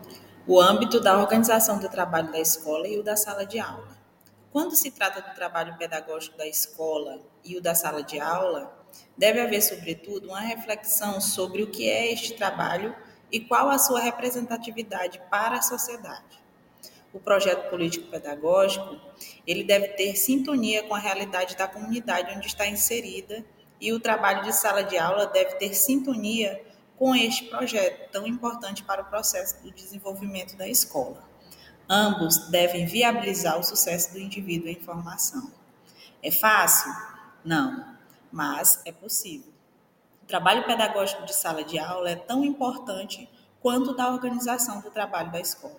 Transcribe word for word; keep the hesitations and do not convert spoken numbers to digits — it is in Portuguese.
O âmbito da organização do trabalho da escola e o da sala de aula. Quando se trata do trabalho pedagógico da escola e o da sala de aula, deve haver, sobretudo, uma reflexão sobre o que é este trabalho e qual a sua representatividade para a sociedade. O projeto político-pedagógico, ele deve ter sintonia com a realidade da comunidade onde está inserida e o trabalho de sala de aula deve ter sintonia com este projeto tão importante para o processo do desenvolvimento da escola. Ambos devem viabilizar o sucesso do indivíduo em formação. É fácil? Não, mas é possível. O trabalho pedagógico de sala de aula é tão importante quanto o da organização do trabalho da escola.